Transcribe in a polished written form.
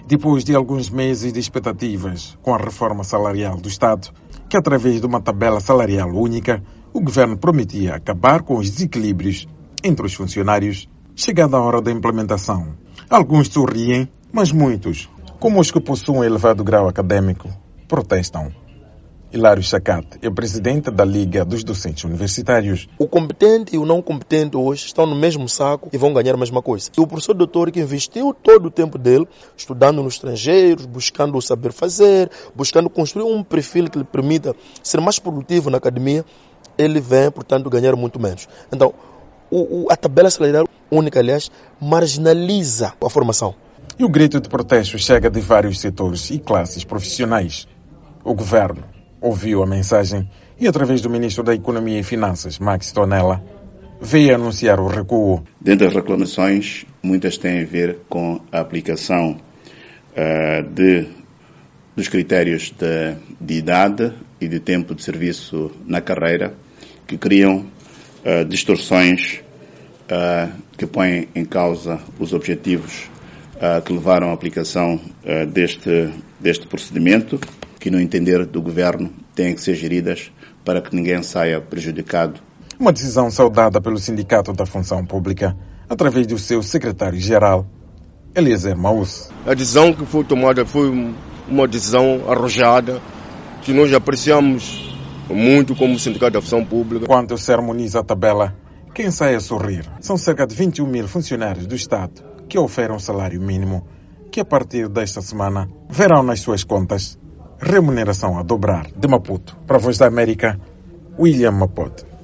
Depois de alguns meses de expectativas com a reforma salarial do Estado, que através de uma tabela salarial única, o governo prometia acabar com os desequilíbrios entre os funcionários, chegada a hora da implementação. Alguns sorriem, mas muitos, como os que possuem um elevado grau acadêmico, protestam. Hilário Chacate é presidente da Liga dos Docentes Universitários. O competente e o não competente hoje estão no mesmo saco e vão ganhar a mesma coisa. E o professor doutor que investiu todo o tempo dele, estudando no estrangeiro, buscando o saber fazer, buscando construir um perfil que lhe permita ser mais produtivo na academia, ele vem, portanto, ganhar muito menos. Então, a tabela salarial única, aliás, marginaliza a formação. E o grito de protesto chega de vários setores e classes profissionais. O governo ouviu a mensagem e, através do ministro da Economia e Finanças, Max Tonela, veio anunciar o recuo. Dentre as reclamações, muitas têm a ver com a aplicação dos critérios de idade e de tempo de serviço na carreira, que criam distorções que põem em causa os objetivos que levaram à aplicação deste procedimento, que no entender do governo têm que ser geridas para que ninguém saia prejudicado. Uma decisão saudada pelo Sindicato da Função Pública, através do seu secretário-geral, Eliezer Maus. A decisão que foi tomada foi uma decisão arrojada, que nós apreciamos muito como Sindicato da Função Pública. Quando se harmoniza a tabela, quem sai a sorrir são cerca de 21 mil funcionários do Estado que oferem um salário mínimo, que a partir desta semana verão nas suas contas remuneração a dobrar. De Maputo, para a Voz da América, William Mapote.